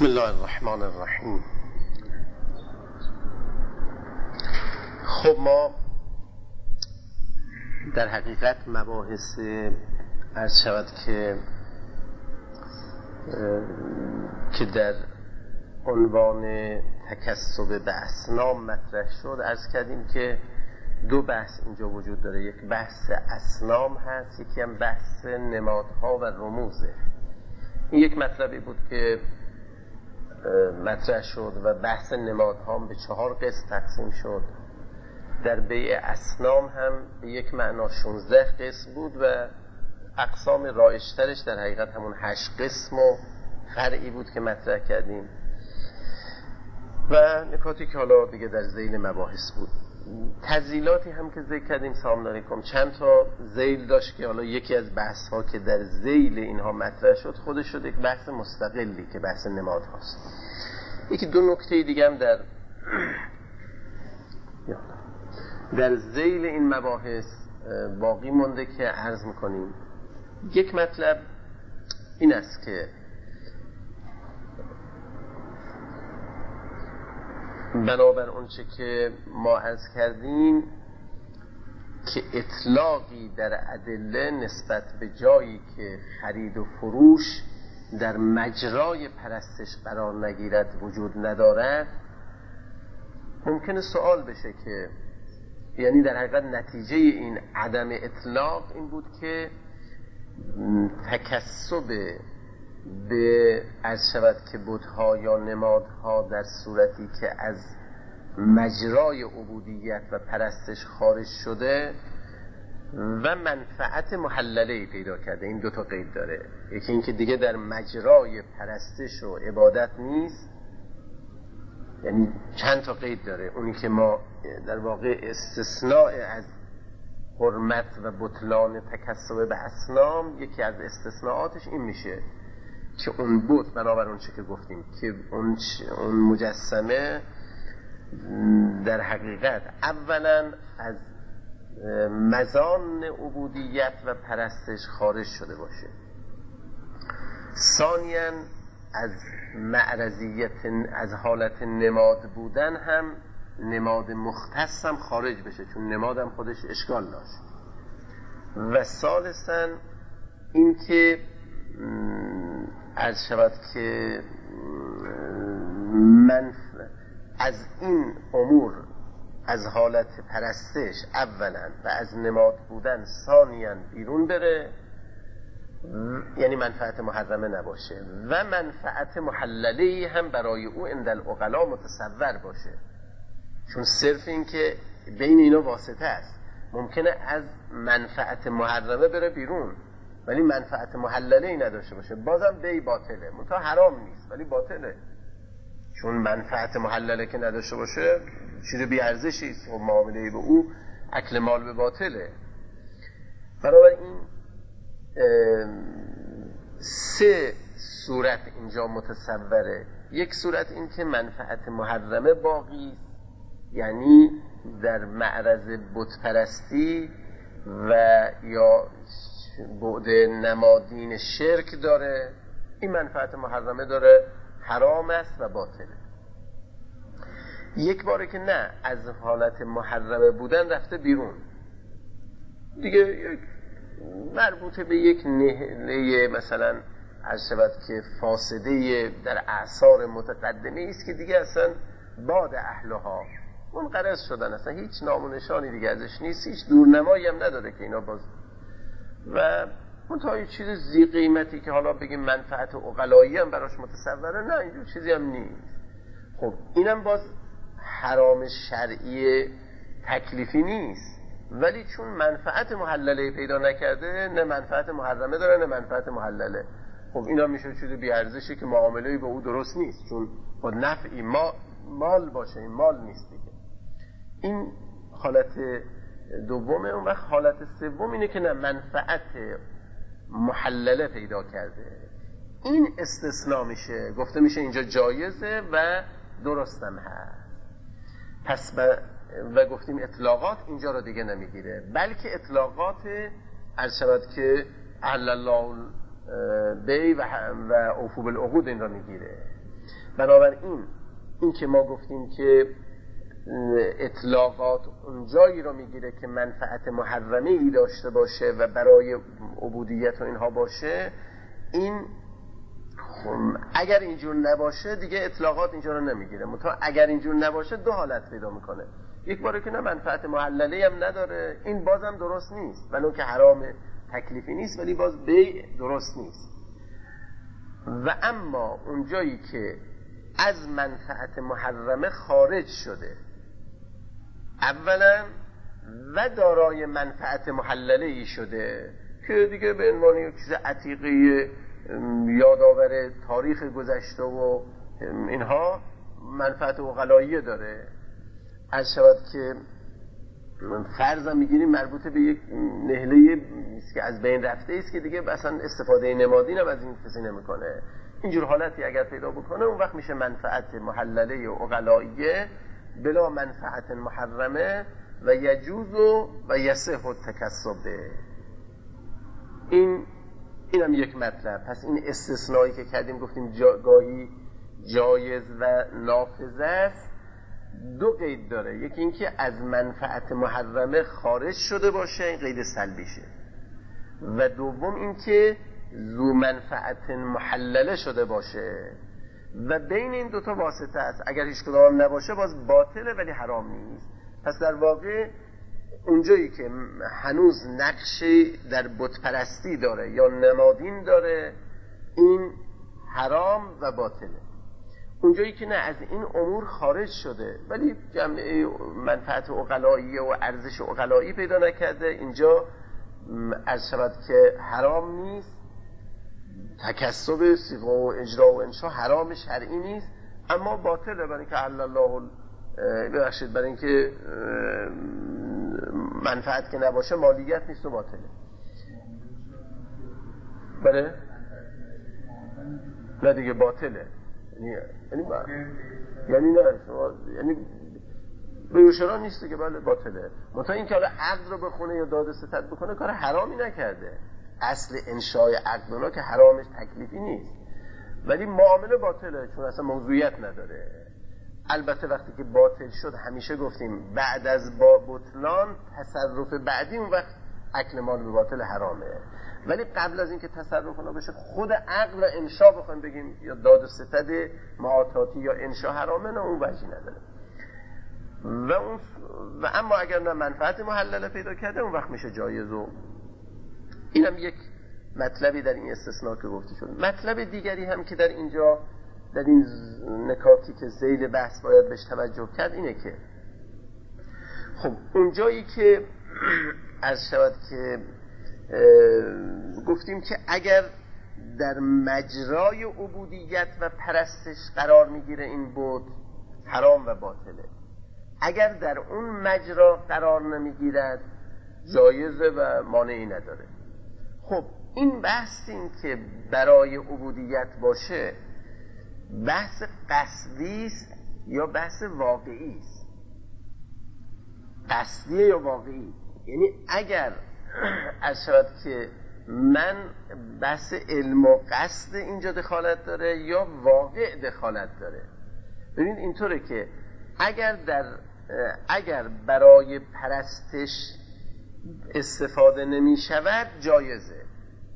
بسم الله الرحمن الرحیم. خب ما در حقیقت مباحث عرض شود که در عنوان تکسب به اصنام مطرح شد عرض کردیم که دو بحث اینجا وجود داره. یک بحث اصنام هست، یکی هم بحث نمادها و رموزه. این یک مطلبی بود که مطرح شد و بحث نمادها به 4 قسم تقسیم شد. در بیع اصنام هم به یک معنا 16 قسم بود و اقسام رایج‌ترش در حقیقت همون 8 قسم و فرعی بود که مطرح کردیم و نکاتی که حالا دیگه در ذیل مباحث بود. تزیلاتی هم که ذکر کردیم سلام علیکم، چند تا ذیل داشت که حالا یکی از بحث ها که در ذیل اینها مطرح شد خودش شد یک بحث مستقلی که بحث نماد هاست. یکی دو نکته دیگه هم در ذیل این مباحث باقی مونده که عرض میکنیم. یک مطلب این است که بنابر اونچه که ما عرض کردیم که اطلاقی در ادله نسبت به جایی که خرید و فروش در مجرای پرستش قرار نگیرد وجود ندارد، ممکنه سوال بشه که یعنی در حقیقت نتیجه این عدم اطلاق این بود که تکسب به عرض شود که بت‌ها یا نمادها در صورتی که از مجرای عبودیت و پرستش خارج شده و منفعت محلله پیدا کرده. این 2 تا قید داره. یکی این که دیگه در مجرای پرستش و عبادت نیست، یعنی چند تا قید داره. اونی که ما در واقع استثناء از حرمت و بطلان تکسب به اصنام، یکی از استثناءاتش این میشه که اون بت بنابر اون چه که گفتیم که اون مجسمه در حقیقت اولا از مزان عبودیت و پرستش خارج شده باشه، ثانیاً از معرضیت، از حالت نماد بودن هم نماد مختص هم خارج بشه، چون نماد هم خودش اشکال داشت، و ثالثاً این که عرض شود که من از این امور، از حالت پرستش اولا و از نماد بودن ثانیاً بیرون بره، یعنی منفعت محرمه نباشه و منفعت محلله هم برای او عند العقلا متصور باشه، چون صرف این که بین اینا واسطه است. ممکنه از منفعت محرمه بره بیرون ولی منفعت محلله ای نداشته باشه، بازم بی باطله، منتها حرام نیست ولی باطله، چون منفعت محلله که نداشته باشه چیز بی ارزشی است و معامله به او اکل مال به باطله. بنابراین 3 صورت اینجا متصوره. یک صورت این که منفعت محرمه باقی، یعنی در معرض بت پرستی و یا بعد نمادین شرک داره، این منفعت محرمه داره، حرام است و باطله. یک باره که نه، از حالت محرمه بودن رفته بیرون دیگه، مربوط به یک نهله مثلا عرض شود که فاسده در اعصار متقدمه است که دیگه اصلا باد اهلها منقرض شدن، اصلا هیچ نام و نشانی دیگه ازش نیست، هیچ دورنمایی هم نداره که اینا باز و منتها یه چیز زی قیمتی که حالا بگیم منفعت عقلایی هم براش متصوره، نه اینجور چیزی هم نیست. خب اینم باز حرام شرعی تکلیفی نیست، ولی چون منفعت محلله پیدا نکرده، نه منفعت محرمه داره نه منفعت محلله، خب اینا میشه چیز بی ارزشی که معامله با او درست نیست، چون با نفعی مال باشه، این مال نیست دیگه. این حالت دومه. اون وقت حالت سوم اینه که نه، منفعت محلله پیدا کرده، این استثناء میشه، گفته میشه اینجا جایزه و درستم هست. پس و گفتیم اطلاقات اینجا رو دیگه نمیگیره، بلکه اطلاقات عرض شود که احل الله بی و اوفو بالعقود این را میگیره. بنابراین این که ما گفتیم که اطلاقات اون جایی رو میگیره که منفعت محرمه ای داشته باشه و برای عبودیت و اینها باشه، این اگر اینجور نباشه دیگه اطلاقات اینجا رو نمیگیره. منتها اگر اینجور نباشه دو حالت پیدا میکنه. یک باره که نه منفعت محلله هم نداره، این بازم درست نیست، ولو که حرام تکلیفی نیست ولی باز بیع درست نیست. و اما اون جایی که از منفعت محرمه خارج شده اولا و دارای منفعت محلله ای شده که دیگه به عنوان یک چیز عتیقه یادآور تاریخ گذشته و اینها منفعت عقلاییه داره، از شود که فرضم میگیریم مربوط به یک نهله که از بین رفته است که دیگه اصلا استفاده نمادین هم از این کسی نمیکنه. اینجور حالتی اگر پیدا بکنه اون وقت میشه منفعت محلله و عقلاییه بلا منفعت محرمه و یجوز و یصح التکسب. اینم یک مطلب. پس این استثنایی که کردیم گفتیم گاهی جایز و نافذ است، دو قید داره. یکی این که از منفعت محرمه خارج شده باشه، این قید سلبیشه، و دوم این که ذو منفعت محلله شده باشه و بین این دوتا واسطه است. اگر هیچ کدام نباشه باز باطله ولی حرام نیست. پس در واقع اونجایی که هنوز نقشی در بت پرستی داره یا نمادین داره این حرام و باطله. اونجایی که نه از این امور خارج شده ولی جمعه منفعت عقلایی و ارزش عقلایی پیدا نکرده، اینجا از شود که حرام نیست. تکسب صیغه و اجرا و انشا حرام شرعی نیست اما باطله، برای اینکه الله ببخشید برای اینکه منفعت که نباشه مالیت نیست و باطله. بله نه دیگه باطله، یعنی نه یعنی بیوشرا نیست که بله باطله. منتها این که حالا عقد رو بخونه یا داد ستد بکنه کار حرامی نکرده. اصل انشای عقد اونا که حرامش تکلیفی نیست ولی معامله باطله چون اصلا موضوعیت نداره. البته وقتی که باطل شد همیشه گفتیم بعد از بطلان تصرف بعدی اون وقت اکل مال به باطل حرامه، ولی قبل از اینکه تصرف اونا بشه خود عقل و انشا بخوایم بگیم یا داد و ستد معاطاتی یا انشا حرامه، نه اون وجهی نداره. و اما اگر نه منفعت محلله پیدا کرده اون وقت میشه جایز. و اینم یک مطلبی در این استثناء که گفته شد. مطلب دیگری هم که در اینجا در این نکاتی که ذیل بحث باید بهش توجه کرد اینه که خب اونجایی که از شود که گفتیم که اگر در مجرای عبودیت و پرستش قرار میگیره این بود حرام و باطله، اگر در اون مجرا قرار نمیگیرد جایزه و مانعی نداره. خب این بحث این که برای عبودیت باشه بحث قصدی است یا بحث واقعی است؟ قصدیه یا واقعی؟ یعنی اگر از شود که من بحث علم و قصد اینجا دخالت داره یا واقع دخالت داره. ببینید اینطوره که اگر برای پرستش استفاده نمی شود جایزه،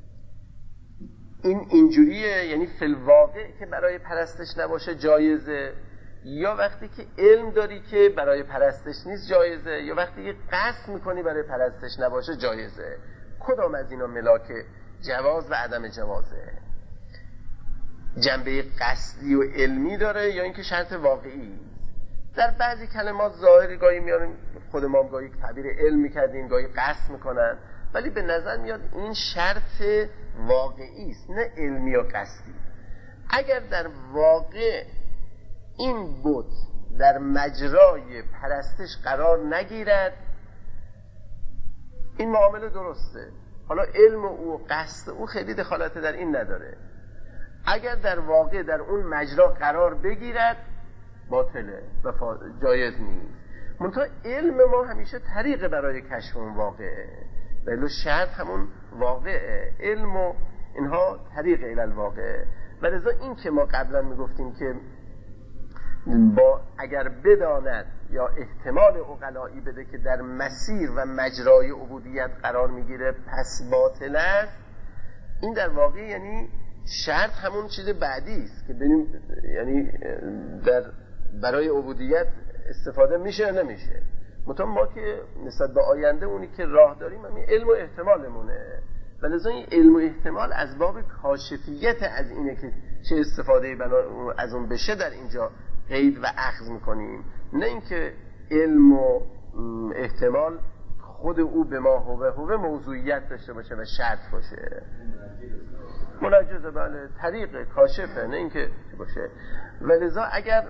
این اینجوریه، یعنی فی الواقع که برای پرستش نباشه جایزه، یا وقتی که علم داری که برای پرستش نیست جایزه، یا وقتی که قصد میکنی برای پرستش نباشه جایزه. کدام از اینا ملاک جواز و عدم جوازه؟ جنبه قصدی و علمی داره یا اینکه شرط واقعی؟ در بعضی کلمات ظاهری گاهی میارن، خود ما گاهی تعبیر علم میکردیم گاهی قصد میکنن، ولی به نظر میاد این شرط واقعی است نه علمی و قصدی. اگر در واقع این بت در مجرای پرستش قرار نگیرد این معامله درسته، حالا علم او و قصد او خیلی دخالت در این نداره. اگر در واقع در اون مجرا قرار بگیرد باطله و جایز نیست. منتها علم ما همیشه طریق برای کشف اون واقعه، ولی شرط همون واقعه. علم و اینها طریق الى الواقعه. و لذا این که ما قبلا میگفتیم که اگر بداند یا احتمال عقلایی بده که در مسیر و مجرای عبودیت قرار میگیره پس باطل است، این در واقع یعنی شرط همون چیز بعدی است که ببینیم یعنی برای عبودیت استفاده میشه یا نمیشه. مثلا ما که نسبت به آینده اونی که راه داریم همین علم و احتمالمونه، ولذا این علم و احتمال از باب کاشفیت از اینه که چه استفاده از اون بشه در اینجا قید و اخذ میکنیم، نه اینکه علم و احتمال خود او به ما هوه موضوعیت داشته باشه و شرط باشه. منجزه، بله، طریق کاشفه، نه اینکه باشه. ولذا اگر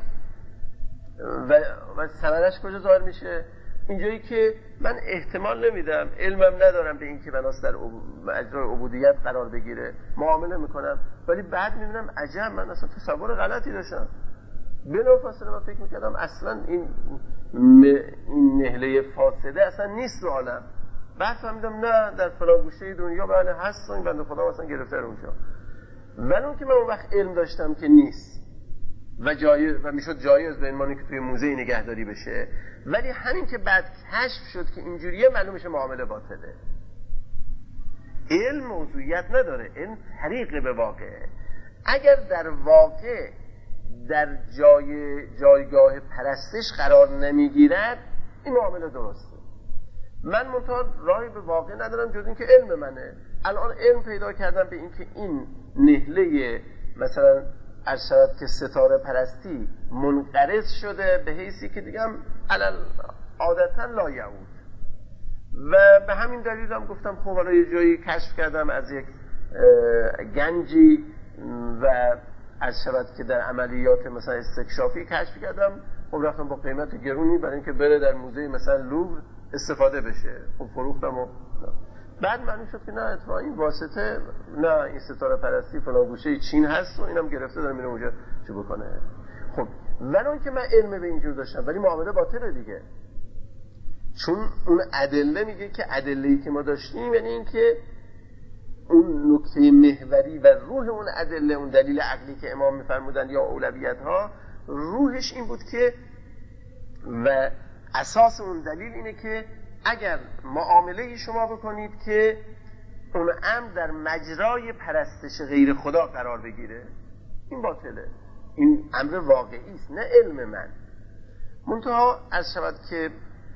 و ثمرش کجا ظاهر میشه؟ اینجایی که من احتمال نمیدم، علمم ندارم به این که بناس در اجرای عبودیت قرار بگیره، معامله میکنم، ولی بعد میبینم عجب من اصلا تصور غلطی داشتم، بلافاصله من فکر میکردم اصلا این نهله فاسده اصلا نیست رو عالم، بعد فهمیدم نه در فلان گوشه دنیا بله هست، این بنده خدا اصلا گرفته رو اونجا، ولی اون که من اون وقت علم داشتم که نیست و جایز و میشد جایز به این که توی موزه نگهداری بشه، ولی همین که بعد کشف شد که اینجوریه معلوم میشه معامله باطله. علم موضوعیت نداره، علم طریق به واقع. اگر در واقع در جایگاه پرستش قرار نمیگیرد این معامله درسته. من منتها راهی به واقع ندارم جز این که علم منه. الان علم پیدا کردم به این که این نهله مثلا ارشد که ستاره پرستی منقرض شده به حیثی که دیگه هم عادتا لا یعود، و به همین دلیل هم گفتم خب حالا یه جایی کشف کردم از یک گنجی و ارشد که در عملیات مثلا استکشافی کشف کردم، خب رفتم با قیمت گرونی برای اینکه بره در موزه مثلا لوور استفاده بشه، خب فروختم و بعد معلوم شد که نه اتفاقا این واسطه نه این ستاره پرستی فلان گوشه چین هست و اینم گرفته داره میره اونجا چه بکنه. خب ولون که من علم به اینجور داشتم ولی معامله باطله دیگه، چون اون ادله میگه که ادله‌ای که ما داشتیم یعنی این که اون نکته محوری و روح اون ادله، اون دلیل عقلی که امام میفرمودن یا اولویت ها، روحش این بود که و اساس اون دلیل اینه که اگر معامله شما بکنید که اون امر در مجرای پرستش غیر خدا قرار بگیره، این باطله، این امر واقعی است نه علم من. منتها از شود که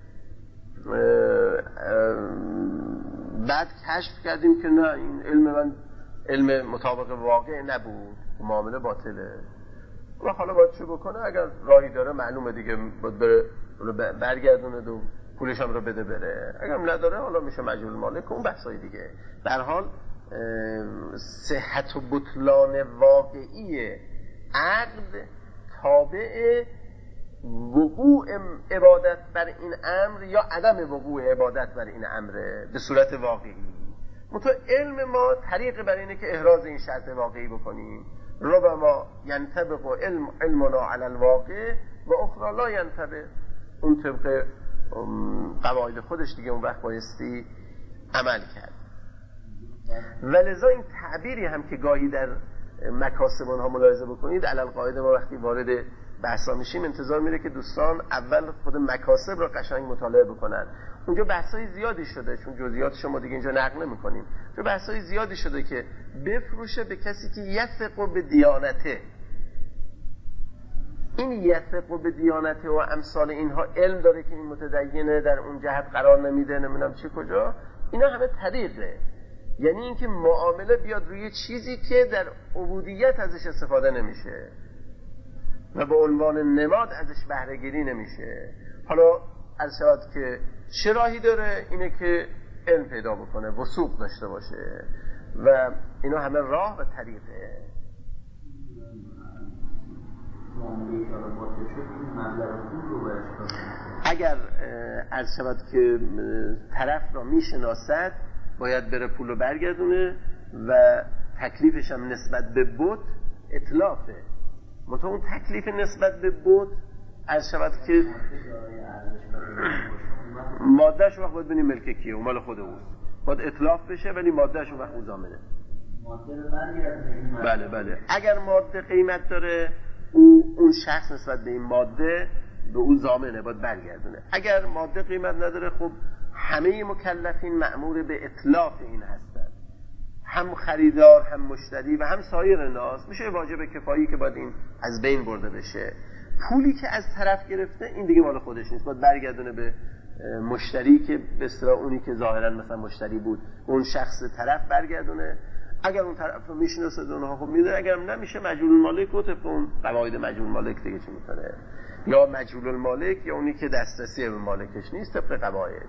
بعد کشف کردیم که نه این علم من علم مطابق واقع نبود، معامله باطله و حالا باید چه بکنه؟ اگر راهی داره معلومه دیگه باید بره برگردونه و پولش هم رو بده بره، اگر نداره حالا میشه مجهول مالک، اون بحثای دیگه. در حال صحت و بطلان واقعی عقد تابع وقوع عبادت بر این امر یا عدم وقوع عبادت بر این امر به صورت واقعی. منتها علم ما طریق بر اینه که احراز این شرط واقعی بکنیم. ربما ینطبق علمنا علی الواقع و اخرى لا ینطبق، اون طبق قواعد خودش دیگه اون وقت بایستی عمل کرد. ولذا این تعبیری هم که گاهی در مکاسب اونها ملاحظه بکنید، علی القاعده ما وقتی وارد بحثا میشیم انتظار میره که دوستان اول خود مکاسب رو قشنگ مطالعه بکنن. اونجا بحثای زیادی شده، چون جزئیاتش ما دیگه اینجا نقل نمی‌کنیم، چون بحثای زیادی شده که بفروشه به کسی که یثق به دیانته. این یثق به دیانته و امثال اینها علم داره که این متدینه در اون جهت قرار نمیده، نمیدونم چه کجا، اینا همه طریقه. یعنی اینکه معامله بیاد روی چیزی که در عبودیت ازش استفاده نمیشه و به عنوان نماد ازش بهره گیری نمیشه. حالا از شود که چه راهی داره؟ اینه که علم پیدا بکنه، وثوق داشته باشه و اینا همه راه و طریقه. اگر از شود که طرف را میشناسد باید بره پول رو برگردونه و تکلیفش هم نسبت به بت اطلافه. منتها اون تکلیف نسبت به بت از شود که مادهش وقت باید بینیم ملک کیه، مال خود اوست، باید اطلاف بشه ولی مادهش وقت او ضامنه. ماده رو برگردونه. بله اگر ماده قیمت داره اون شخص نسبت به این ماده به اون ضامنه، باید برگردونه. اگر ماده قیمت نداره خب همه مکلفین مأمور به اتلاف این هستن، هم خریدار هم مشتری و هم سایر الناس. میشه واجب کفایی که باید این از بین برده بشه. پولی که از طرف گرفته این دیگه مال خودش نیست، باید برگردونه به مشتری که به اصطلاح اونی که ظاهرا مثلا مشتری بود اون شخص طرف برگردونه. اگر اون طرف رو میشناسه اونها خب میدونه، اگر نمیشه مجهول المالک و طبق اون قواعد مجهول المالک دیگه چی میکنه، یا مجهول المالک یا اونی که دسترسی به مالکش نیست طبق قواعد.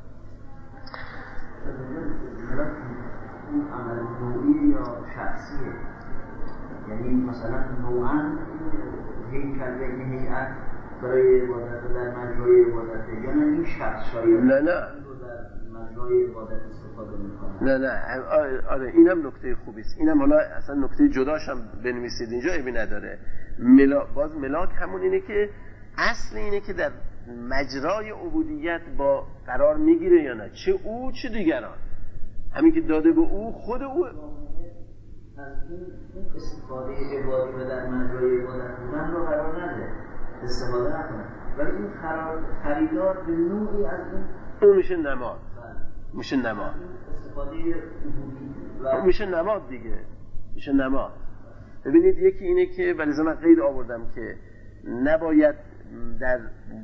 اون عمل نوعی یا شخصیه، یعنی مثلا نوعاً هیکل یا این هیئت برای عبادت در مجرای عبادت، یا نه این شخص شاید نه در مجرای عبادت استفاده میکنه. نه آره اینم نکته خوبی است. اینم حالا اصلا نکته جداش هم بنویسید اینجا، عیبی نداره. باز ملاک همون اینه که اصل اینه که در مجرای عبودیت با قرار میگیره یا نه، چه او چه دیگران. همین که داده به او خود او از این استفاده عبادی و در مجرای عبادت بودن رو قرار نده، استفاده نکنه، ولی این خریدار به نوعی از اون میشه نماد. میشه نماد استفاده عبودی میشه نماد دیگه، میشه نماد. ببینید یکی اینه که ولی من قید آوردم که نباید در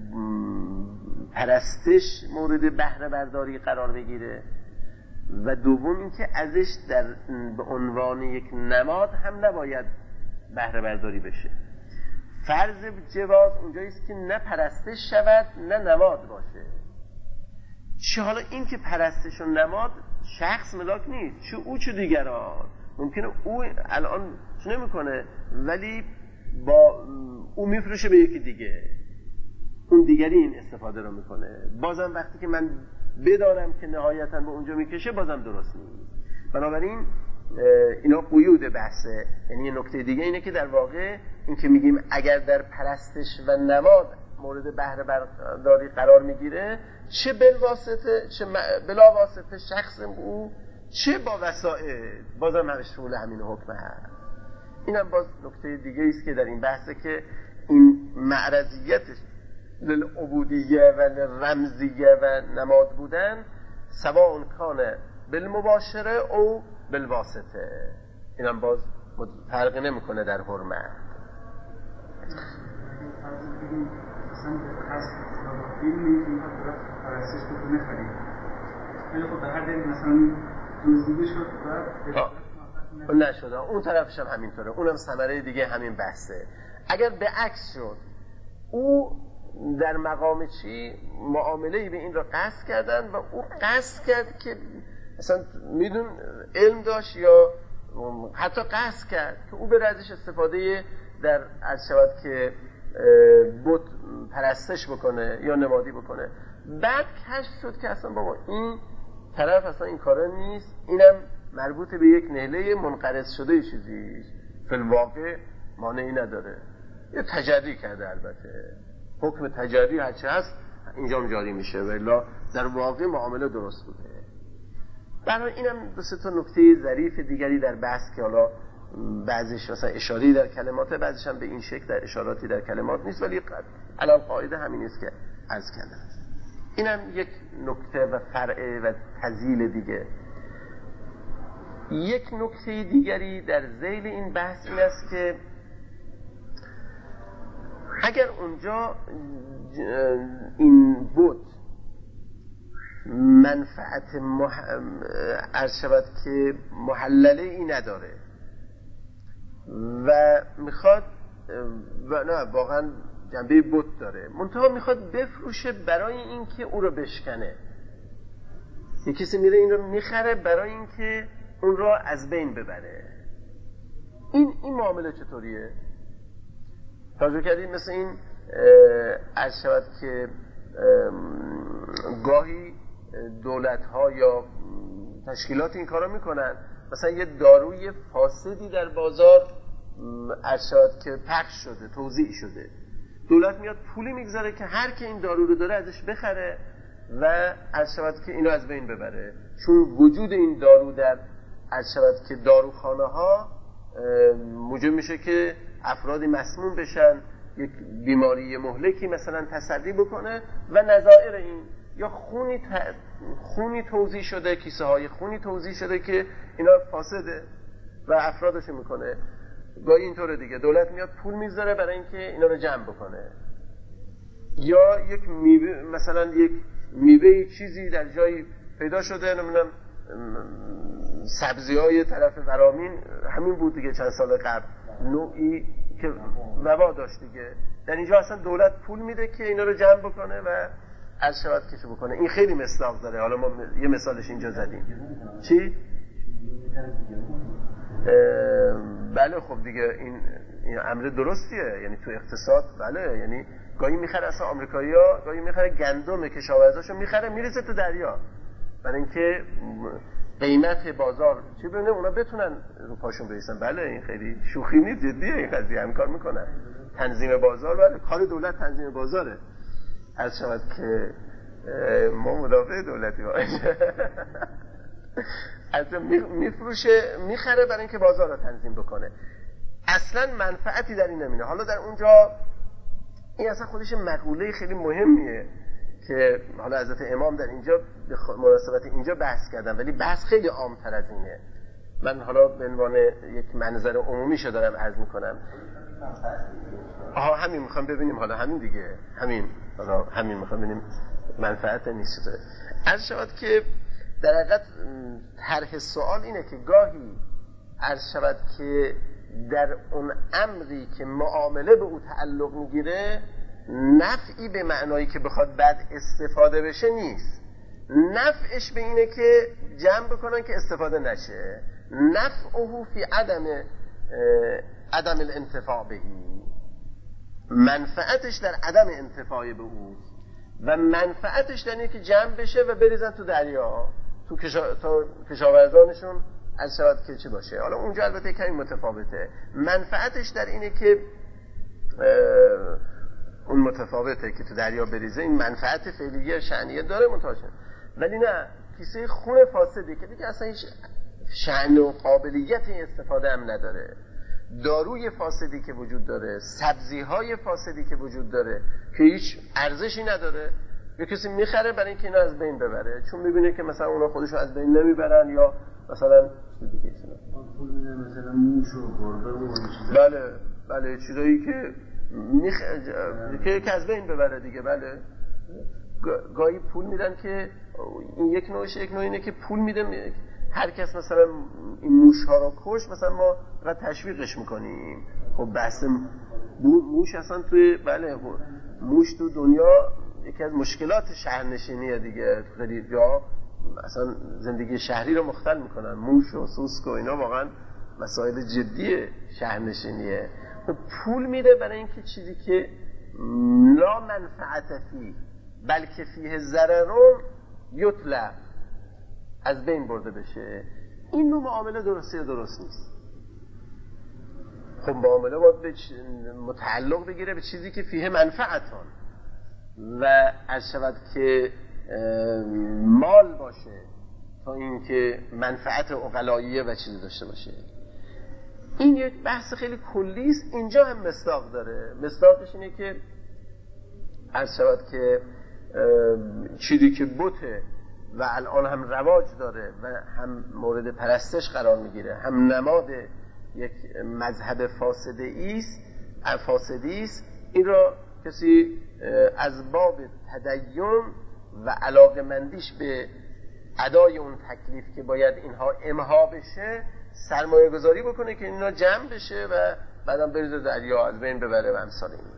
پرستش مورد بهره برداری قرار بگیره، و دوم اینکه ازش به عنوان یک نماد هم نباید بهره برداری بشه. فرض جواز اونجاییست که نه پرستش شود نه نماد باشه. چه حالا این که پرستش و نماد شخص ملاک نیست، چه او چه دیگران. ممکنه او الان چه نمیکنه ولی با او میفروشه به یکی دیگه، اون دیگری این استفاده رو میکنه. بازم وقتی که من بدانم که نهایتاً به اونجا میکشه بازم درست نیست. بنابراین اینا قیود بحثه. یعنی یه نکته دیگه اینه که در واقع این که میگیم اگر در پرستش و نماد مورد بهره برداری قرار میگیره، چه بالواسطه چه بلا واسطه شخص او، چه با وسائل، بازم مشمول همین حکم هست. اینم باز نکته دیگه است که در این بحثه که این معرضیتش للعبودیه و للرمزیه و نماد بودن سواء کان بالمباشره او بالواسطه، اینم باز فرقی نمیکنه در حرمت. اصلا قصد علمی که این طرف پرستش بود نخرید، ولی خب به هر دلیل مثلا دزدیده شد و نشد، اون طرفش هم همینطوره، اونم ثمره دیگه همین بحثه. اگر به عکس شد، او در مقام چی معامله‌ای به این را قصد کردن و او قصد کرد که اصلا میدون علم داشت یا حتی قصد کرد که او به ازش استفاده در از شود که بت پرستش بکنه یا نمادی بکنه. بعد کشف شد که اصلا بابا این طرف اصلا این کارا نیست، اینم مربوط به یک نهله منقرض شده چیزی، فی الواقع مانعی نداره. یه تجری کرده، البته حکم تجری هرچه هست اینجا جاری میشه، ولی در واقع معامله درست بوده. برای اینم دو سه تا نکته ظریف دیگری در بحث که حالا بعضیش مثلا اشاری در کلمات، بعضیش هم به این شکل در اشاراتی در کلمات نیست، ولی الان قاعده همین است که عرض کردم. اینم یک نکته و فرع و تزیل دیگه. یک نکته دیگری در ذیل این بحث این است که اگر اونجا این بت منفعت عرض شود که محلله ای نداره و میخواد و نه واقعا جنبه بت داره، منتها میخواد بفروشه برای اینکه او رو بشکنه. یک کسی میره این رو میخره برای اینکه اون رو از بین ببره. این معامله چطوریه؟ توجه کردید؟ مثل این عرض شود که گاهی دولت ها یا تشکیلات این کارا میکنن، مثلا یه داروی فاسدی در بازار عرض شود که پخش شده، توزیع شده، دولت میاد پولی میگذاره که هر که این دارو رو داره ازش بخره و عرض شود که اینو از بین ببره، چون وجود این دارو در عرض شود که داروخانه ها موجب میشه که افرادی مسموم بشن، یک بیماری مهلکی مثلا تسری بکنه و نظائر این، یا خونی توزیع شده، کیسه های خونی توزیع شده که اینا فاسده و افرادش میکنه. گاهی اینطوره دیگه، دولت میاد پول میذاره برای اینکه اینا رو جمع بکنه. یا یک میوه مثلا یک میوه چیزی در جایی پیدا شده، نمیدونم سبزی‌های طرف ورامین همین بود دیگه چند سال قبل، نوعی که وبا داشت دیگه، در اینجا اصلا دولت پول میده که اینا رو جمع بکنه و از شود کشو بکنه. این خیلی مصداق داره. حالا ما یه مثالش اینجا زدیم. چی؟ بله خب دیگه این امر درستیه، یعنی تو اقتصاد بله، یعنی گاهی میخره اصلا آمریکایی‌ها، گاهی میخره گندم کشاورزاشو میخره میریزه تو دریا برای اینکه قیمت بازار چی ببینه اونا بتونن رو پاشون بایستن. بله این خیلی شوخی نیست، جدیه این قضیه، همین کار میکنن. تنظیم بازار بله کار دولت تنظیم بازاره. از شود که ما مدافع دولتی باشه اصلا میفروشه میخره برای اینکه بازار رو تنظیم بکنه، اصلا منفعتی در این نمینه. حالا در اونجا این اصلا خودش مقوله خیلی مهمیه که حالا حضرت امام در اینجا به مناسبت اینجا بحث کردم، ولی بحث خیلی عام‌تر از اینه. من حالا به عنوان یک منظر عمومیشو دارم عرض میکنم. همین میخوام ببینیم، حالا همین دیگه، همین میخوام ببینیم منفعت نیست. عرض شود که در حقیقت طرح سوال اینه که گاهی عرض شود که در اون امری که معامله به او تعلق میگیره نفعی به معنایی که بخواد بعد استفاده بشه نیست. نفعش به اینه که جمع بکنن که استفاده نشه. نفعه فی عدم الانتفاع بهی، منفعتش در عدم انتفاع به او و منفعتش در اینه که جمع بشه و بریزن تو دریا تو کشاورزانشون از شود که چی باشه. حالا اونجا البته کمی متفاوته، منفعتش در اینه که اون متفاوته که تو دریا بریزه، این منفعت فعلیه شأنیه داره منتاشه، ولی نه کیسه خون فاسدی که دیگه اصلا هیچ شأن و قابلیت استفاده هم نداره، داروی فاسدی که وجود داره، سبزیهای فاسدی که وجود داره که هیچ ارزشی نداره، یا کسی میخره برای اینکه اینا از بین ببره، چون میبینه که مثلا اونا خودشو از بین نمیبرن، یا مثلا دیگه پول میده مثلا موش و گربه و چیزا. بله چیزایی که که از بین ببره دیگه. بله گاهی پول میدن که این یک نوعش، یک نوع اینه که پول میده هر کس مثلا این موش ها رو کش، مثلا ما فقط تشویقش میکنیم. خب بحث موش اصلا توی بله موش تو دنیا یکی از مشکلات شهرنشینیه دیگه، خیلی جا اصلا زندگی شهری رو مختل میکنن، موش و سوسک و اینا واقعا مسائل جدی شهرنشینیه. خب پول میده برای اینکه چیزی که لا منفعت فی بلکه فیه ضرر یطلب از بین برده بشه. این نوع معامله درستی یا درست نیست؟ خب معامله باید متعلق بگیره به چیزی که فیه منفعتان و از شود که مال باشه تا اینکه منفعت عقلاییه و چیزی داشته باشه. این یک بحث خیلی کلی است. اینجا هم مصداق داره. مصداقش اینه که از شود که چیزی که بوته و الان هم رواج داره و هم مورد پرستش قرار میگیره، هم نماد یک مذهب فاسدی است، این را کسی از باب تدین و علاقه‌مندیش به ادای اون تکلیف که باید اینها امها بشه سرمایه گذاری بکنه که اینا جمع بشه و بعدم بریزه دریا از بین ببره و امثال این.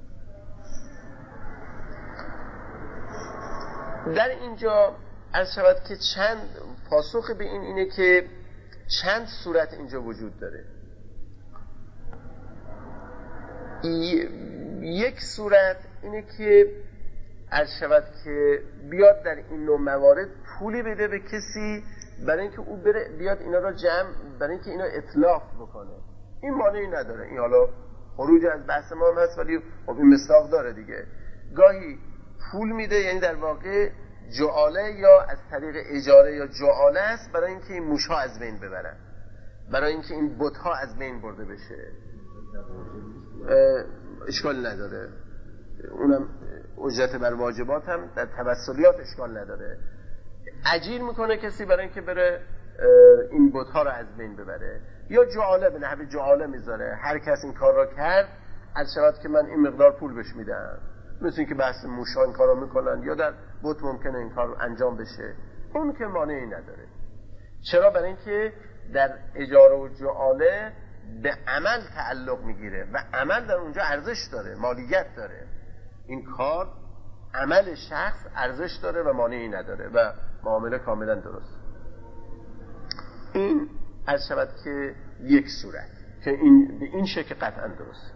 در اینجا عرض شود که چند پاسخ به این اینه که چند صورت اینجا وجود داره. یک صورت اینه که عرض شود که بیاد در این نوع موارد پولی بده به کسی برای اینکه او بیاد اینا را جمع، برای اینکه اینا اتلاف بکنه. این معنی نداره. این حالا خروج از بحث ما هم هست، ولی خب این مصداق داره دیگه. گاهی پول میده، یعنی در واقع جعاله یا از طریق اجاره یا جعاله است برای اینکه این موشها از بین ببرن، برای اینکه این بت‌ها از بین برده بشه. اشکال نداره، اونم اجرت بر واجبات هم در توسلیات اشکال نداره. اجیر میکنه کسی برای اینکه بره این بت‌ها رو از بین ببره، یا جعاله به نحو جعاله میذاره، هر کس این کار را کرد از شود که من این مقدار پول بهش میدم، مثل اینکه بحث موشا این کار رو میکنن یا در بت ممکنه این کار انجام بشه، اون که مانعی نداره. چرا؟ برای اینکه در اجاره و جعاله به عمل تعلق میگیره و عمل در اونجا ارزش داره، مالیت داره. این کار عمل شخص ارزش داره و مانعی نداره و معامله کاملا درست. این از شود که یک صورت که این به این شکل قطعا درست.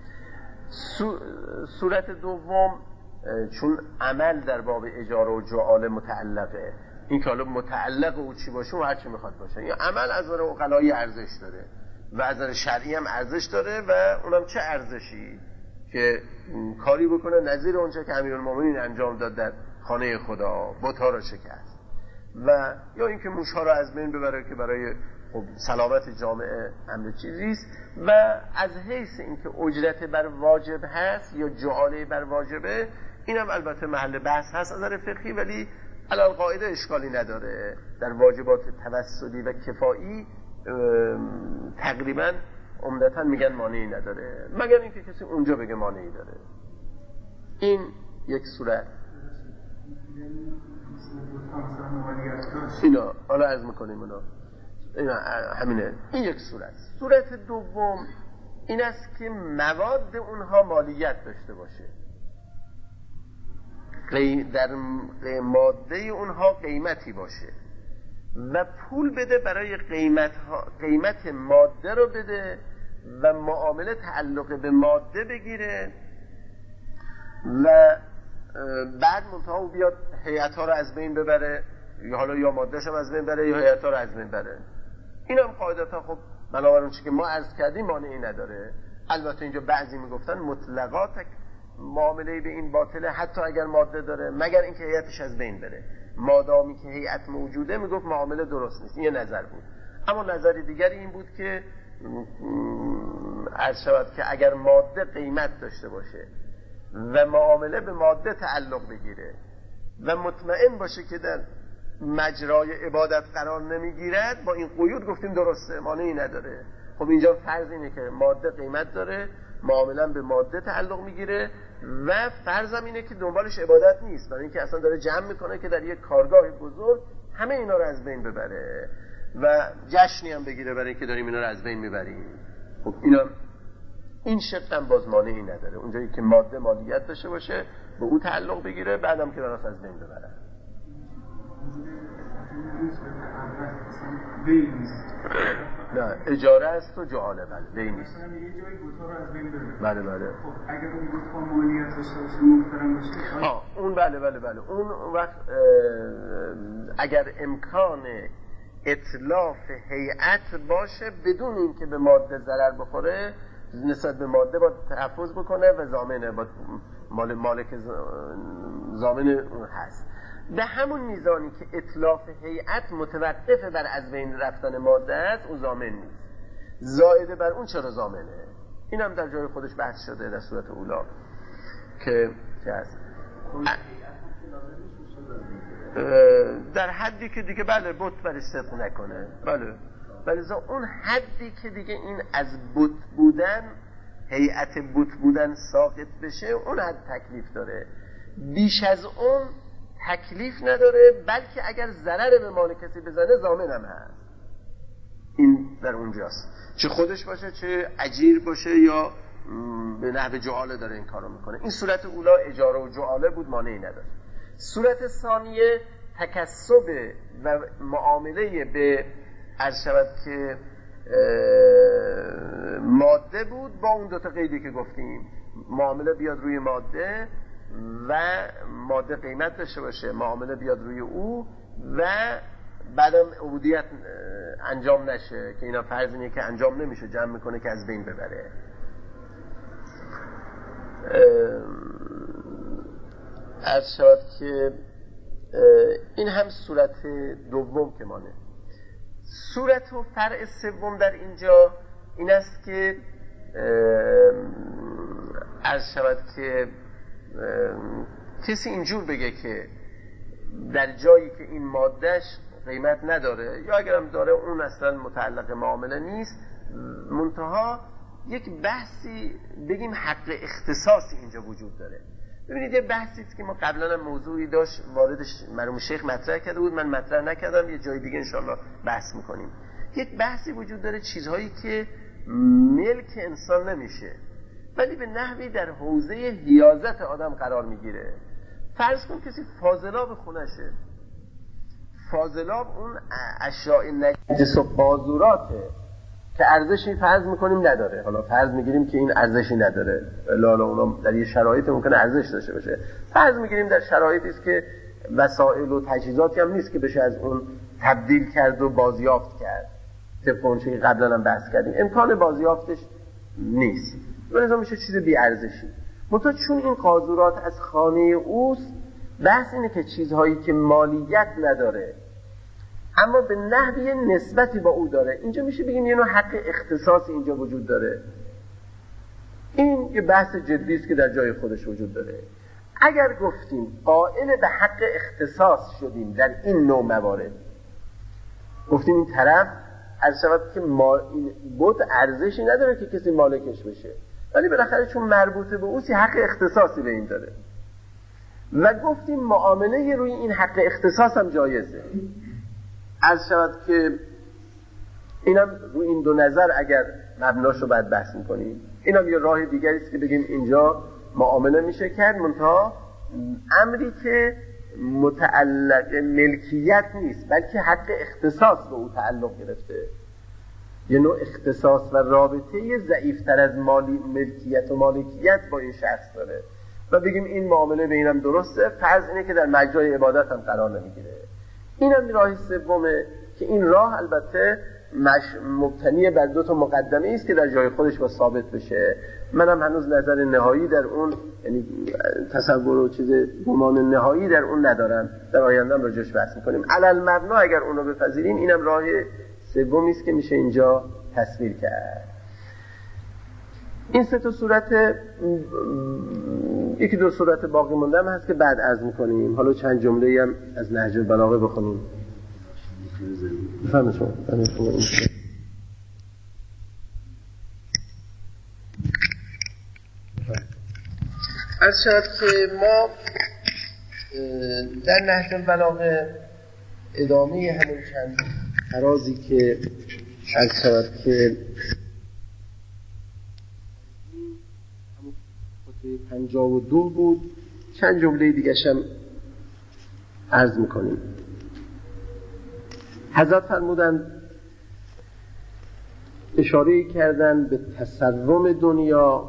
صورت دوم، چون عمل در باب اجاره و جعاله متعلقه، این که حالا متعلق او چی باشه و هر چی میخواد باشه، یا عمل از نظر عقلایی ارزش داره و از نظر شرعی هم ارزش داره و اونم چه ارزشی که کاری بکنه نظیر اونچه که امیرالمومنین انجام داد در خانه خدا، بت‌ها را شکست، و یا اینکه موش‌ها را از بین ببره که برای سلامت جامعه امر چیزیست. و از حیث اینکه اجرت بر واجب هست یا جعاله بر واجبه، اینم البته محل بحث هست از نظر فقهی، ولی علل قاعده اشکالی نداره. در واجبات توسلی و کفایی تقریبا عمدتاً میگن مانعی نداره، مگر اینکه کسی اونجا بگه مانعی داره. این یک صورت. اینا حالا عرض میکنیم اونا. همینه. این یک صورت. صورت دوم این است که مواد اونها مالیت داشته باشه، در ماده اونها قیمتی باشه و پول بده برای قیمت ماده رو بده و معامله تعلق به ماده بگیره و بعد منتها بیاد هیئت‌ها رو از بین ببره، یا حالا یا ماده‌ش هم از بین بره یا هیئت‌ها رو از بین بره. این هم قاعدتا خب بنابراین چی که ما عرض کردیم مانعی نداره. البته اینجا بعضی میگفتن مطلقات معامله به این باطله حتی اگر ماده داره، مگر اینکه هیئتش از بین بره. مادامی که هیئت موجوده میگفت معامله درست نیست. این یه نظر بود. اما نظر دیگری این بود که عرض شود که اگر ماده قیمت داشته باشه و معامله به ماده تعلق بگیره و مطمئن باشه که در مجرای عبادت قرار نمیگیرد، با این قیود گفتیم درسته، مانعی نداره. خب اینجا فرض اینه که ماده قیمت داره، معامله به ماده تعلق میگیره و فرضم اینه که دنبالش عبادت نیست، برای اینکه اصلا داره جمع میکنه که در یک کارگاه بزرگ همه اینا رو از بین ببره و جشنی هم بگیره برای اینکه داریم اینا رو از بین میبریم. خب این شق هم باز مانعی نداره، اونجایی که ماده مالیت داشته باشه به او تعلق بگیره، بعدم که داره از بین ببره. نه اجاره است و جعاله، بله بین نیست. بله بله. خب اگر اون گفت‌ها مالیت داشته باشه محترم باشه، اون بله اون وقت اگر امکان اتلاف هیئت باشه بدون اینکه به ماده ضرر بخوره، نسبت به ماده باید تحفظ بکنه و ضامنه باید مالک ضامن اون هست. به همون میزانی که اتلاف هیئت متوقف بر از بین رفتن ماده است، اون ضامن نیست. زائده بر اون چرا ضامنه؟ این هم در جای خودش بحث شده در صورت اولا که هست در حدی که دیگه بله بت برش صدق نکنه، بله ولی اون حدی که دیگه این از بت بودن، هیئت بت بودن ساقط بشه، اون حد تکلیف داره. بیش از اون تکلیف نداره، بلکه اگر ضرر به مال کسی بزنه ضامن هم هست. این در اونجاست، چه خودش باشه چه اجیر باشه یا به نحو جعاله داره این کارو میکنه. این صورت اولا اجاره و جعاله بود، مانعی نداره. صورت ثانیه تکسب و معامله به عرض شود که ماده بود، با اون دوتا قیدی که گفتیم، معامله بیاد روی ماده و ماده قیمت داشته باشه، معامله بیاد روی او و بعدم عبودیت انجام نشه، که اینا فرض اینه که انجام نمیشه، جمع میکنه که از بین ببره. عرض شد که این هم صورت دوم که مانه. صورت و فرع سوم در اینجا این است که عرض شود که کسی اینجور بگه که در جایی که این مادهش قیمت نداره یا اگرم داره اون اصلا متعلق معامله نیست، منتها یک بحثی بگیم حق اختصاصی اینجا وجود داره. ببینید یه بحثی است که ما قبلا موضوعی داشت واردش مرحوم شیخ مطرح کرده بود، من مطرح نکردم، یه جای دیگه انشاءالله بحث میکنیم. یک بحثی وجود داره چیزهایی که ملک انسان نمیشه ولی به نحوی در حوزه حیازت آدم قرار میگیره. فرض کن کسی فاضلاب خونشه، فاضلاب اون اشیاء نجس و قاذوراته که ارزشی فرض میکنیم نداره. حالا فرض میگیریم که این ارزشی نداره، لالا اونا در یه شرایط ممکنه ارزش داشته باشه. فرض میگیریم در شرایطی است که وسایل و تجهیزاتی هم نیست که بشه از اون تبدیل کرد و بازیافت کرد. طبق اون چیزی قبلا هم بحث کردیم امکان بازیافتش نیست، لذا میشه چیز بی ارزشی. منتها چون این قاذورات از خانه اوست، بحث اینه که چیزهایی که مالیت نداره اما به نحوی نسبتی با او داره، اینجا میشه بگیم یه نوع حق اختصاص اینجا وجود داره. این یه بحث جدی است که در جای خودش وجود داره. اگر گفتیم قائل به حق اختصاص شدیم در این نوع موارد، گفتیم این طرف از شود که این بود ارزشی نداره که کسی مالکش بشه، ولی بالاخره چون مربوطه به اوست حق اختصاصی به این داره و گفتیم معامله روی این حق اختصاص هم جایزه. از شود که اینم روی این دو نظر اگر مبناشو بعد بحث میکنیم، اینم یه راه دیگری است که بگیم اینجا معامله میشه کرد، منتها امری که متعلق ملکیت نیست بلکه حق اختصاص به او تعلق گرفته، یه نوع اختصاص و رابطه ضعیفتر از ملکیت و مالکیت با این شخص داره و بگیم این معامله به اینم درسته. فرض اینه که در مجرای عبادت هم قرار نمیگیره. اینم راه سومه که این راه البته مبتنی بر دو تا مقدمه است که در جای خودش با ثابت بشه. منم هنوز نظر نهایی در اون، یعنی تصور و چیز گمان نهایی در اون ندارم، در آینده راجعش بحث می‌کنیم. علل مبنا اگر اون رو بپذیریم، اینم راه سومی است که میشه اینجا تصویر کرد. این سه تا صورت، یکی دو صورت باقی مونده هم هست که بعد عرض می‌کنیم. حالا چند جمله هم از نهج البلاغه بخونیم. بفرمایید شما. عرض شد که ما در نهج البلاغه ادامه همون چند فرازی که عرض شد که 52 بود، چند جمله دیگه هم عرض میکنیم. حضرت فرمودند، اشاره کردن به تسرم دنیا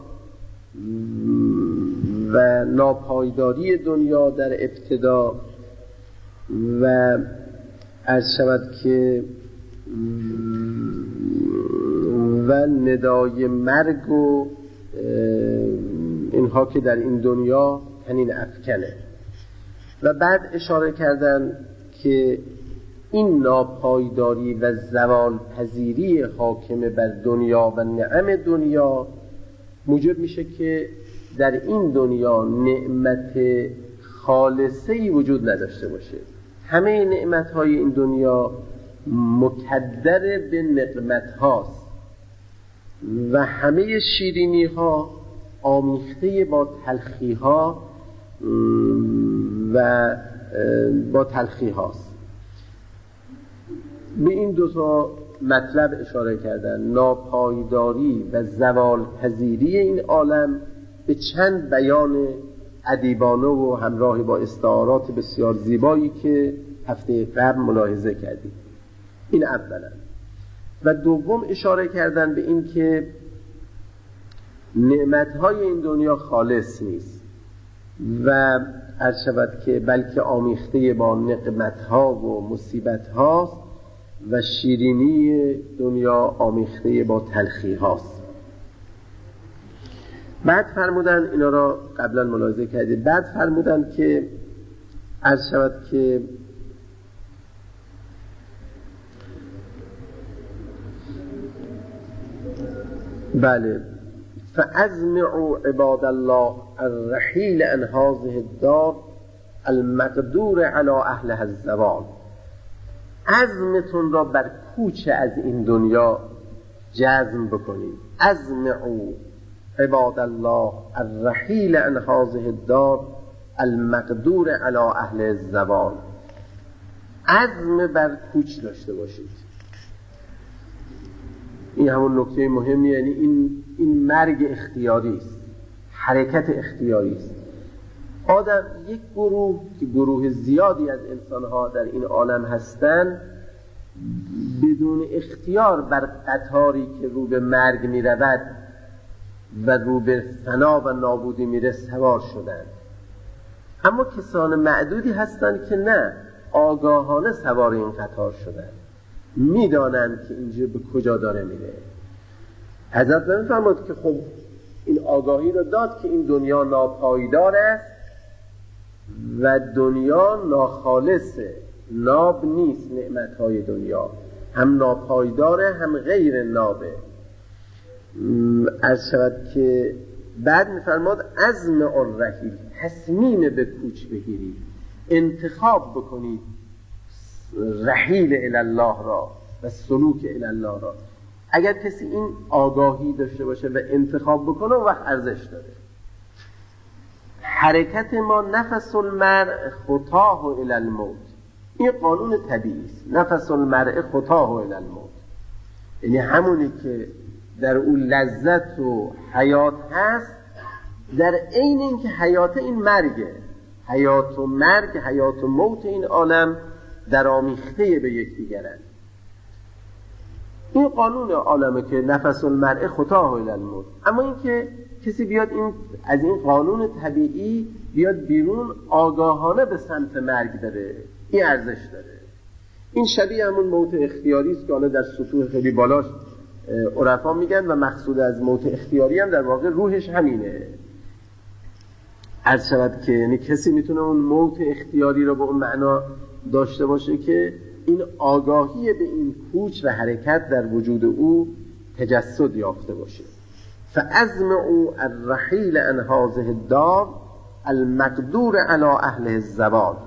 و ناپایداری دنیا در ابتدا و عرض شود که و ندای مرگ و اینها که در این دنیا تنین افکنه و بعد اشاره کردن که این ناپایداری و زوال پذیری حاکم بر دنیا و نعم دنیا موجب میشه که در این دنیا نعمت خالصه‌ای وجود نداشته باشه. همه نعمت‌های این دنیا مکدر به نقمت هاست و همه شیرینی ها آمیخته با تلخی ها و با تلخی هاست. به این دو تا مطلب اشاره کردن، ناپایداری و زوال پذیری این عالم، به چند بیان ادیبانه و همراهی با استعارات بسیار زیبایی که هفته قبل ملاحظه کردیم. این اولا. و دوم اشاره کردن به این که نعمتهای این دنیا خالص نیست و عرض شود که بلکه آمیخته با نقمتها و مصیبتهاست و شیرینی دنیا آمیخته با تلخی هاست. بعد فرمودن، اینا را قبلا ملاحظه کردید، بعد فرمودن که عرض شود که بله فأزمعوا عباد الله الرحیل عن هذه الدار المقدور علی اهلها الزوال. عزمتون را بر کوچ از این دنیا جزم بکنید. ازمعوا عباد الله الرحیل عن هذه الدار المقدور علی اهل الزوال. عزم بر کوچ داشته باشید. این همون نکته مهمی، یعنی این مرگ اختیاری است، حرکت اختیاری است. آدم یک گروه که گروه زیادی از انسانها در این عالم هستند بدون اختیار بر قطاری که رو به مرگ می رود و رو به فنا و نابودی می رسد سوار شدند. اما کسان معدودی هستند که نه، آگاهانه سوار این قطار شدند، می دانند که اینجا به کجا داره میره. حضرت نمی‌فرمود که خب این آگاهی رو داد که این دنیا ناپایدار است و دنیا ناخالصه، ناب نیست. نعمتهای دنیا هم ناپایداره هم غیر نابه. از شود که بعد می‌فرماد عزم الرحیل، تصمیم به کوچ بگیرید، انتخاب بکنید رحیل الی الله را و سلوک الی الله را. اگر کسی این آگاهی داشته باشه و انتخاب بکنه وقت ارزش داره. حرکت ما نفس المرء خطاه الی الموت، این قانون طبیعی است. نفس المرء خطاه الی الموت، یعنی همونی که در اون لذت و حیات هست، در عین اینکه حیات این مرگه، حیات و مرگ، حیات و موت این عالم در آمیخته به یکدیگرند. این قانون عالمه که نفس المرء خطاه الی الموت. اما اینکه کسی بیاد از این قانون طبیعی بیاد بیرون، آگاهانه به سمت مرگ بره، این ارزش داره. این شبیه همون موت اختیاری است که حالا در سطوح خیلی بالاش عرفا میگن و مقصود از موت اختیاری هم در واقع روحش همینه. عرض شود که یعنی کسی میتونه اون موت اختیاری رو به اون معنا داشته باشه که این آگاهی به این کوچ و حرکت در وجود او تجسد یافته باشه. فأزمعوا الرحیل عن هذه الدار المقدور علی اهل الزوال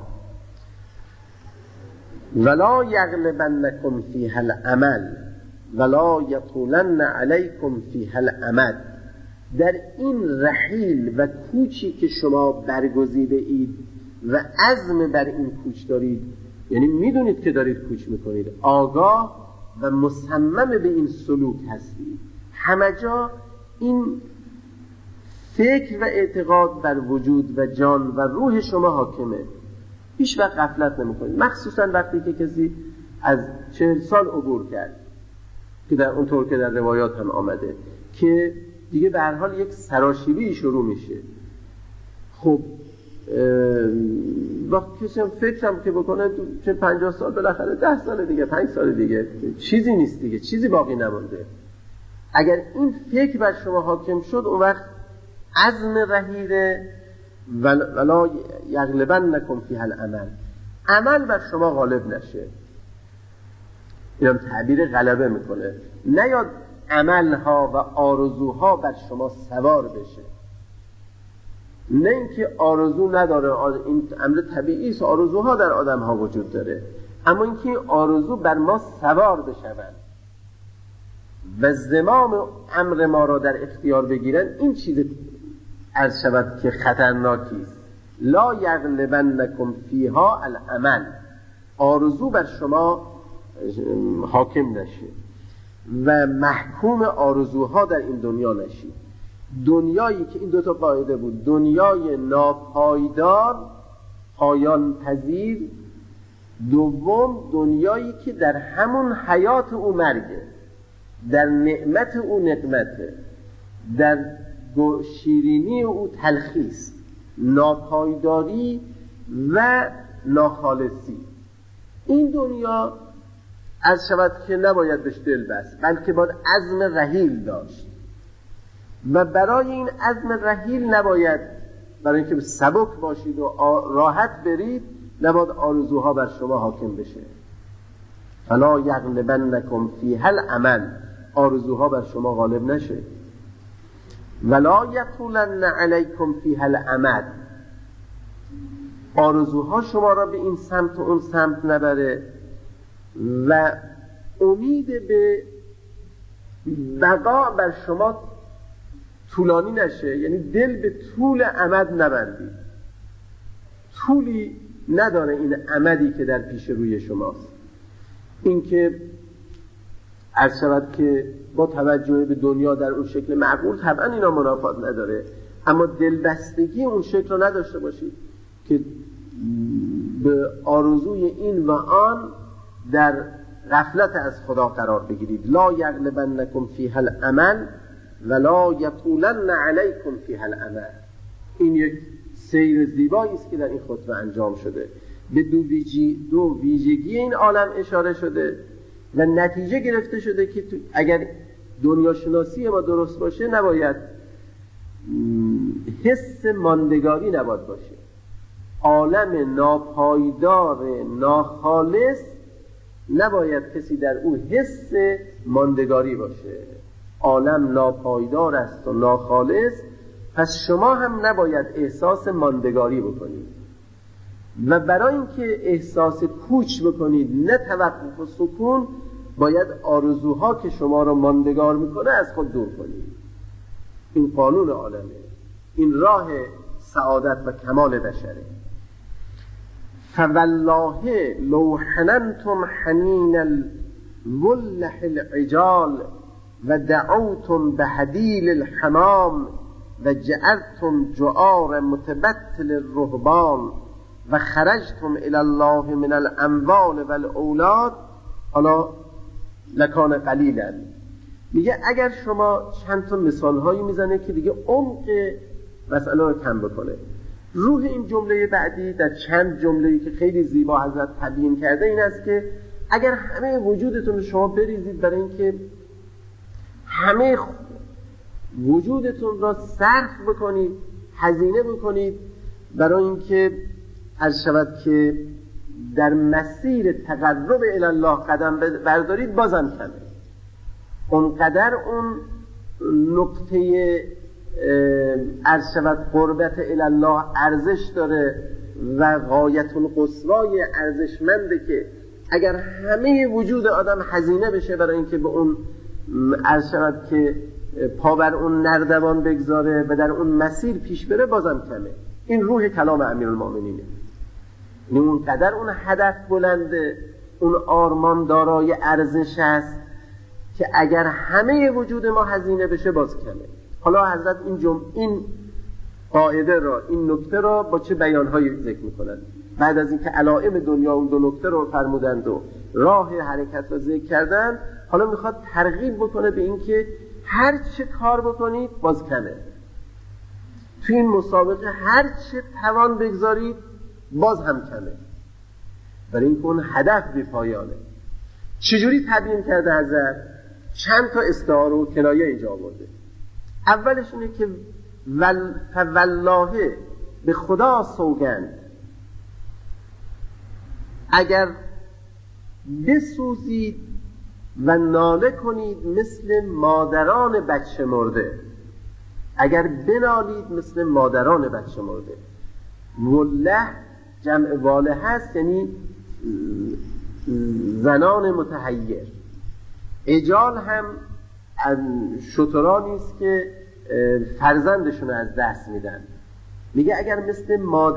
ولا یغلبنکم فیها الامل ولا یطولن علیکم فیها الامد. در این رحیل و کوچی که شما برگزیده اید و عزم بر این کوچ دارید، یعنی میدونید که دارید کوچ میکنید، آگاه و مصمم به این سلوک هستید، همه جا این فکر و اعتقاد بر وجود و جان و روح شما حاکمه، هیچ وقت غفلت نمیکنید. مخصوصا وقتی که کسی از 40 سال عبور کرد، که در اونطور که در روایات هم آمده که دیگه به هر حال یک سراشیبی شروع میشه. خب وقتی کسی هم فکرم که بکنه چه 50 سال بالاخره 10 سال دیگه 5 سال دیگه چیزی نیست دیگه، چیزی باقی نمونده. اگر این فکر بر شما حاکم شد، اون وقت عزم رحیله ولا یغلبنکم فیها العمل، عمل بر شما غالب نشه. اینم تعبیر غلبه میکنه، نیاد عملها و آرزوها بر شما سوار بشه. نه اینکه آرزو نداره، این امر طبیعی است، آرزوها در آدم ها وجود داره، اما اینکه آرزو بر ما سوار بشوند و زمام امر ما را در اختیار بگیرن، این چیز عرض شود که خطرناکی است. لا یغلبنکم فیها العمل، آرزو بر شما حاکم نشه و محکوم آرزوها در این دنیا نشید. دنیایی که این 2 قاعده بود، دنیای ناپایدار پایان پذیر، دوم دنیایی که در همون حیات او مرگه، در نعمت او نقمته، در شیرینی او تلخیست، ناپایداری و ناخالصی. این دنیا از شود که نباید بهش دل بست، بلکه باید عزم رحیل داشت و برای این عزم رحیل نباید برای اینکه سبک باشید و راحت برید، نباید آرزوها بر شما حاکم بشه. فلا یغلبنکم فیها الامل، آرزوها بر شما غالب نشه. ولا یطولن علیکم فیها الامد، آرزوها شما را به این سمت و اون سمت نبره و امید به بقا بر شما طولانی نشه، یعنی دل به طول امد نبندید. طولی نداره این امدی که در پیش روی شماست. این که عرض شود که با توجه به دنیا در اون شکل معقول طبعا اینا منافات نداره، اما دلبستگی اون شکل رو نداشته باشید که به آرزوی این و آن در غفلت از خدا قرار بگیرید. لا یغلبنکم فیها الامل ولا یطولن علیکم فیها الامل. این یک سیر زیبایی است که در این خطبه انجام شده. به دو ویژگی این عالم اشاره شده و نتیجه گرفته شده که اگر دنیا شناسی ما درست باشه نباید حس ماندگاری نباید باشه. عالم ناپایدار ناخالص نباید کسی در او حس ماندگاری باشه. عالم ناپایدار است و ناخالص، پس شما هم نباید احساس ماندگاری بکنید و برای اینکه احساس کوچ بکنید نه توقف و سکون، باید آرزوها که شما را ماندگار میکنه از خود دور کنید. این قانون عالمه، این راه سعادت و کمال بشره. فوالله لو حننتم حنین الولح العجال و دعوتم بهدیل الحمام و جعلتم جعار متبتل الرهبان و خرجتم الی الله من الاموال والاولاد حالا لکان قلیلا. میگه اگر شما چند تا مثال هایی میزنه که دیگه عمق مسئله رو کم بکنه. روح این جمله بعدی در چند جمله‌ای که خیلی زیبا حضرت تبیین کرده این است که اگر همه وجودتون رو شما بریزید برای اینکه همه وجودتون را صرف بکنید، هزینه بکنید برای اینکه عرض شود که در مسیر تقرب الی الله قدم بردارید، بازم کمه. اونقدر اون نقطه عرض شود قربت الی الله ارزش داره و غایت القصوای ارزشمنده که اگر همه وجود آدم هزینه بشه برای اینکه به اون عرض شود که پا بر اون نردبان بگذاره و در اون مسیر پیش بره، بازم کمه. این روح کلام امیرالمومنینه. یعنی اون قدر اون هدف بلنده، اون آرمان دارای ارزش است که اگر همه وجود ما هزینه بشه باز کمه. حالا حضرت این قاعده را، این نکته را با چه بیانهایی ذکر میکنند؟ بعد از اینکه علائم دنیا اون دو نکته رو فرمودند و راه حرکت را ذکر کردند، حالا میخواد ترغیب بکنه به این که هر چه کار بکنید باز کمه. توی این مسابقه هر چه توان بگذارید باز هم کمه، برای اینکه اون هدف بی پایانه. چجوری تبیین کرده حضرت؟ چند تا استعاره و کنایه اینجا آورده. اولش اینه که والله به خدا سوگند اگر بسوزید و ناله کنید مثل مادران بچه مرده، اگر بنالید مثل مادران بچه مرده. وله جمع واله هست، یعنی زنان متحیر. اجال هم شترانی است که فرزندشون از دست میدن. میگه اگر مثل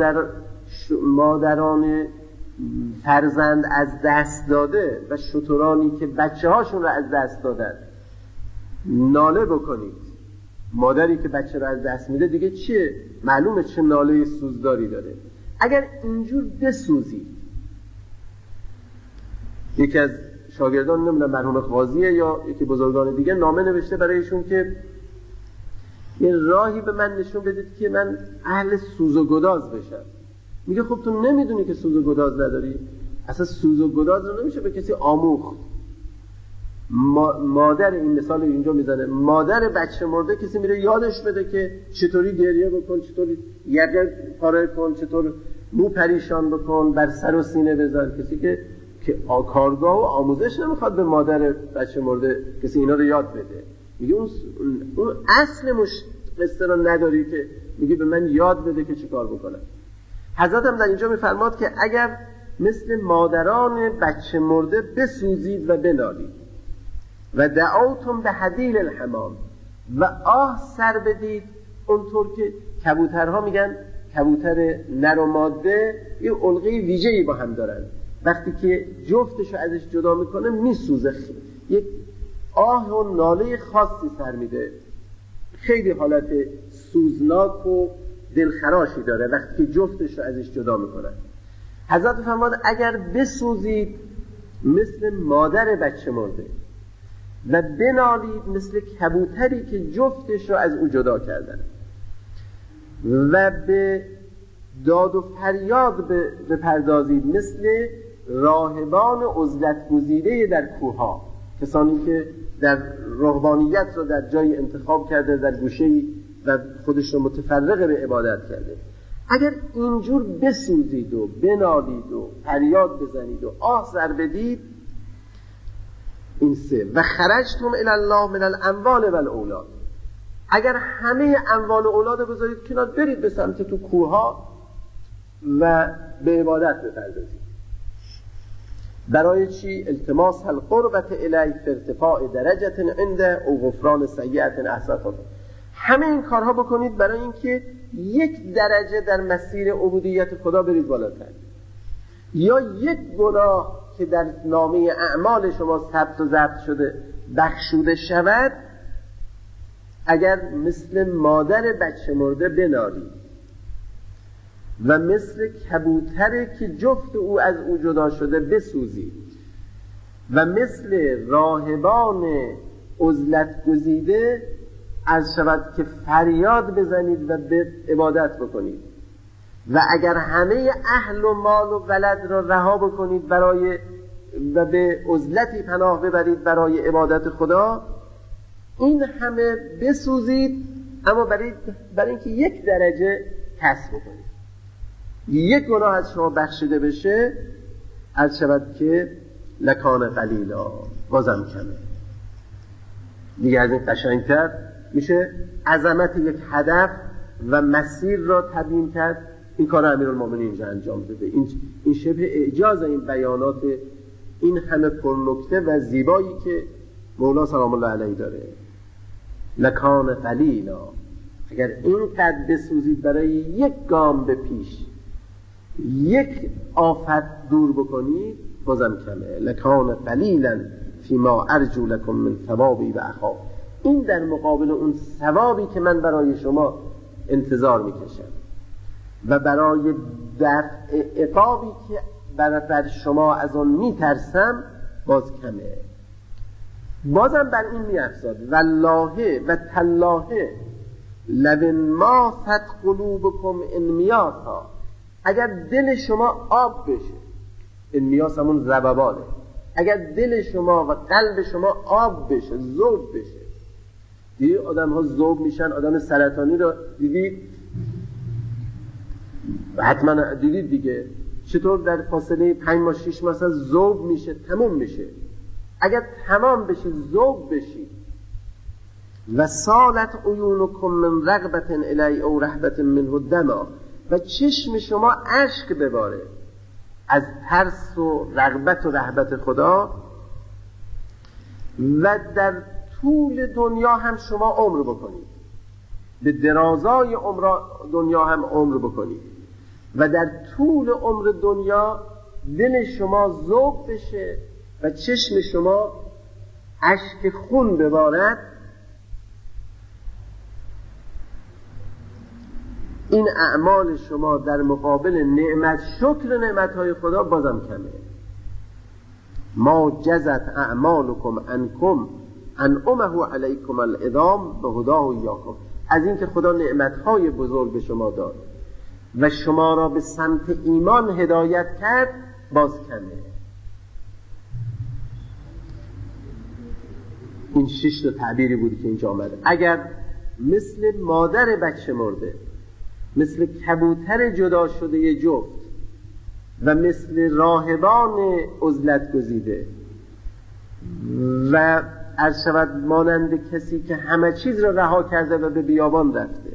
مادران فرزند از دست داده و شترانی که بچه هاشون رو از دست دادن ناله بکنید، مادری که بچه رو از دست میده دیگه چیه؟ معلومه چه ناله سوزداری داره. اگر اینجور بسوزید، یکی از شاگردان نمیدونم مرحوم قاضیه یا یکی بزرگان دیگه نامه نوشته برایشون که یه راهی به من نشون بدید که من اهل سوز و گداز بشم. میگه خب تو نمیدونی که سوز و گداز نداری؟ اصلا سوز و گداز رو نمیشه به کسی آموخت. مادر، این مثال اینجا میزنه، مادر بچه مرده کسی میره یادش بده که چطوری گریه بکن، چطوری یقه پاره کن، چطور مو پریشان بکن، بر سر و سینه بذار. کسی که کارگاه و آموزش نمیخواد به مادر بچه مرده کسی اینا رو یاد بده. میگه اون اصل قصه رو نداری که میگه به من یاد بده که چی کار بکنم. حضرت هم در اینجا میفرماد که اگر مثل مادران بچه مرده بسوزید و بنالید و دعوتم به حدیل الحمام و آه سر بدید، اونطور که کبوترها میگن کبوتر نر و ماده یه علقه ویژه‌ای با هم دارن، وقتی که جفتشو ازش جدا میکنه میسوزه، یک آه و ناله خاصی سر میده، خیلی حالت سوزناک و دلخراشی داره وقتی که جفتشو ازش جدا میکنن. حضرت فرمود اگر بسوزید مثل مادر بچه مرده و بنالید مثل کبوتری که جفتش رو از او جدا کردن و به داد و فریاد بپردازید مثل راهبان عزلت گزیده در کوها، کسانی که در رهبانیت رو در جای انتخاب کرده، در گوشه‌ای و خودش رو متفرغ به عبادت کرده. اگر اینجور بسوزید و بنالید و فریاد بزنید و آه سر بدید، این سه و خرجتم الی الله من الاموال و الاولاد، اگر همه اموال و اولاد بذارید کنار، برید به سمت تو کوها و به عبادت بپردازید. برای چی؟ التماس القربت الیه فی ارتفاع درجت عنده او غفران سیئات احسنتم. همه این کارها بکنید برای اینکه یک درجه در مسیر عبودیت خدا برید بالاتر، یا یک گناه که در نامه اعمال شما ثبت و ضبط شده بخشوده شود. اگر مثل مادر بچه مرده بنالید و مثل کبوتری که جفت او از او جدا شده بسوزید و مثل راهبان عزلت گزیده از شود که فریاد بزنید و به عبادت بکنید، و اگر همه اهل و مال و ولد را رها بکنید برای و به عزلتی پناه ببرید برای عبادت خدا، این همه بسوزید اما برای اینکه یک درجه کسب بکنید، یک گناه از شما بخشیده بشه، از شود که لکان قلیلا، بازم کمه. دیگه از این قشنگتر میشه عظمت یک هدف و مسیر را تبیین کرد. این کار امیرالمومنین اینجا انجام داده. این شبه اعجاز این بیانات این همه پرنکته و زیبایی که مولا سلام الله علیه داره. لکان قلیلا، اگر اینقدر بسوزید برای یک گام به پیش، یک آفت دور بکنید، بازم کمه. لکان قلیلا فیما ارجو لکم من ثوابی و اخاف. این در مقابل اون ثوابی که من برای شما انتظار میکشم و برای دفع عقابی که بر شما از اون میترسم، باز کمه. بازم بر این میافزاد والله و تالله لو ماست قلوبکم انمیاسا، اگر دل شما آب بشه، انمیاس همون ذبابانه، اگر دل شما و قلب شما آب بشه، ذوب بشه. دیدی آدم ها ذوب میشن، آدم سرطانی رو دیدید، حتما دیدید دیگه، چطور در فاصله 5 ماه 6 ماه ذوب میشه، تموم میشه. اگر تمام بشه، ذوب بشی، و سالت عیونکم من رغبت الی او رهبت منه دما، و چشم شما اشک بباره از ترس و رغبت و رهبت خدا، و در طول دنیا هم شما عمر بکنید، به درازای دنیا هم عمر بکنید، و در طول عمر دنیا دل شما ذوب بشه و چشم شما اشک خون ببارد. این اعمال شما در مقابل شکر نعمتهای خدا بازم کمه. ما جزت اعمالکم انکم انعمه علیکم العظام به هداه ایاکم، از اینکه خدا نعمتهای بزرگ به شما داد و شما را به سمت ایمان هدایت کرد، باز کمه. این 6 تا تعبیری بودی که اینجا آمده. اگر مثل مادر بچه مرده، مثل کبوتر جدا شده جفت و مثل راهبان عزلت گزیده و عرض شود مانند کسی که همه چیز را رها کرده و به بیابان رفته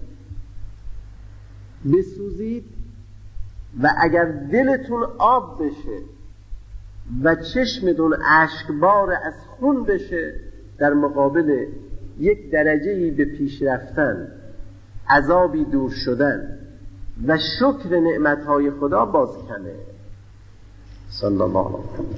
بسوزید و اگر دلتون آب بشه و چشمتون اشکبار از خون بشه در مقابل یک درجه‌ای به پیش رفتن، عذابی دور شدن و شکر نعمتهای خدا باز کمه. صلی الله علیه و